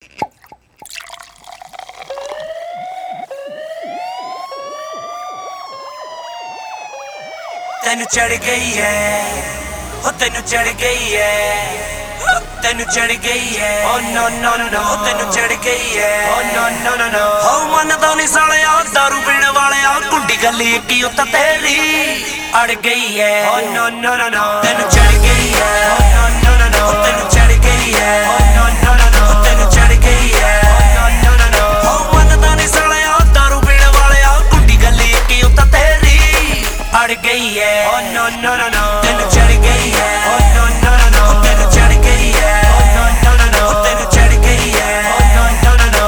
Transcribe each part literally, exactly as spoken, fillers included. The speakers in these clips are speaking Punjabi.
ਤੈਨੂੰ ਚੜ ਗਈ ਹੈ ਹੋ ਤੈਨੂੰ ਚੜ ਗਈ ਹੈ ਤੈਨੂੰ ਚੜ ਗਈ ਹੈ ਓ ਨੋ ਨੋ ਨੋ ਤੈਨੂੰ ਚੜ ਗਈ ਹੈ ਓ ਨੋ ਨੋ ਨੋ ਹੋ ਮੰਨਦਾ ਨਹੀਂ ਸਾਲਿਆ ਦਾਰੂ ਪੀਣ ਵਾਲਿਆ ਕੁੰਡੀ ਗੱਲੀ ਕੀ ਉੱਤ ਤੇਰੀ ਅੜ ਗਈ ਹੈ ਓ ਨੋ ਨੋ ਨੋ ਤੈਨੂੰ ਚੜ ਗਈ ਹੈ ਓ ਨੋ ਨੋ ਨੋ ਤੈਨੂੰ ਚੜ ਗਈ ਹੈ ਓ ਨੋ ਨੋ ਨੋ ਤੈਨੂੰ ਚੜ ਗਈ ਹੈ ਓ ਨੋ ਨੋ ਨੋ ਹੋ ਮੰਨਦਾ ਨਹੀਂ ਸਾਲਿਆ ਦਾਰੂ ਪੀਣ ਵਾਲਿਆ ਕੁੰਡੀ ਗੱਲੀ ਕੀ ਉੱਤ ਤੇਰੀ ਅੜ ਗਈ ਹੈ ਓ ਨੋ ਨੋ ਨੋ ਤੈਨੂੰ ਚੜ ਗਈ ਹੈ ਓ ਨੋ ਨੋ ਨੋ ਤੈਨੂੰ ਚੜ ਗਈ ਹੈ ਓ ਨੋ ਨੋ ਨੋ ਤੈਨੂੰ ਚੜ ਗਈ ਹੈ ਓ ਨੋ ਨੋ ਨੋ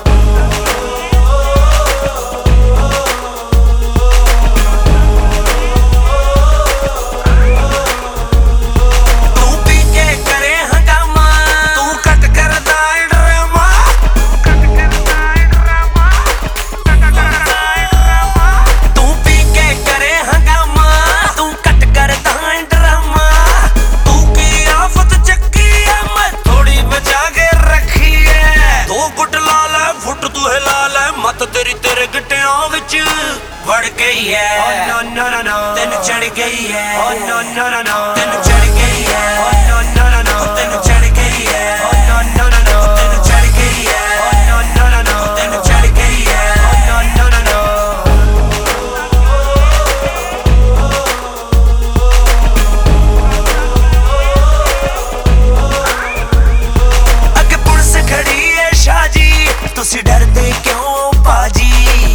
ਤੂੰ ਪੀ ਕੇ ਕਰੇ ਹੰਗਾਮਾ ਤੂੰ ਕੱਟ ਕਰਦਾ ਏ ਡਰਾਮਾ ਕੱਟ ਕਰਦਾ ਏ ਡਰਾਮਾ ਕੱਟ ਕਰਦਾ ਏ ਡਰਾਮਾ ਤੂੰ ਪੀ ਕੇ ਕਰੇ ਹੰਗਾਮਾ ਤੂੰ ਕੱਟ ਕਰਦਾ ਏ ਡਰਾਮਾ ਤੂੰ ਕੀ ਆਫਤ ਚੱਕੀ ਐ ਮੈਂ ਥੋੜੀ ਬਚਾ ਕੇ ਰੱਖੀ ਐ ਦੋ ਗੁੱਟ ਲਾ ਲੈ ਫੁੱਟ ਤੂੰ ਹਿਲਾ ਲੈ ਮਤ ਤੇਰੀ ਤੇਰੇ ਗਿੱਟਿਆਂ ਵਿੱਚ ਵੜ ਗਈ ਐ ਓ ਨੋ ਨੋ ਨੋ ਤੈਨੂੰ ਚੜ ਗਈ ਐ ਓ ਨੋ ਨੋ ਨੋ ਤੈਨੂੰ ਚੜ ਗਈ ਐ ਓ ਨੋ ਨੋ ਨੋ ਤੈਨੂੰ ਚੜ ਗਈ ਐ ਓ ਨੋ ਨੋ ਨੋ ਤੈਨੂੰ ਚੜ ਗਈ ਐ ਓ ਨੋ ਨੋ ਨੋ ਤੈਨੂੰ ਚੜ ਗਈ ਐ ਓ ਨੋ ਨੋ ਨੋ ਅੱਗੇ ਪੁਲਿਸ ਖੜੀ ਏ ਸ਼ਾਹ ਜੀ ਤੁਸੀਂ ਡਰਦੇ ਕਿਉਂ ਬਾਜੀ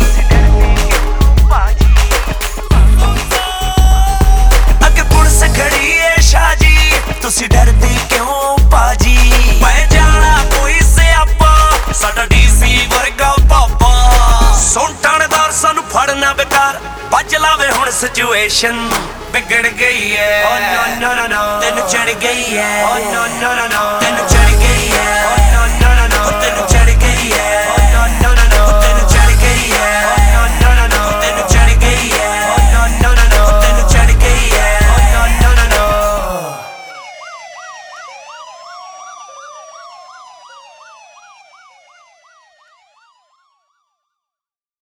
ਅੱਗੇ ਪੁਲਿਸ ਖੜੀ ਏ ਸ਼ਾਹ ਜੀ ਤੁਸੀਂ ਡਰਦੇ ਕਿਉਂ ਬਾਜੀ ਮੈਂ ਜਾਣਾ ਕੋਈ ਸਿਆਪਾ ਸਾਡਾ ਡੀਸੀ ਵਰਗਾ ਪਾਪਾ ਸੁਣ ਥਾਣੇਦਾਰ ਸਾਨੂੰ ਫੜਨਾ ਬੇਕਾਰ ਭੱਜ ਲਾਵੇ ਹੁਣ ਸਿਚੁਏਸ਼ਨ ਵਿਗੜ ਗਈ ਏ ਓ ਨੋ ਨੋ ਨੋ ਤੈਨੂੰ ਚੜ ਗਈ ਏ ਓ ਨੋ ਨੋ ਨੋ ਤੈਨੂੰ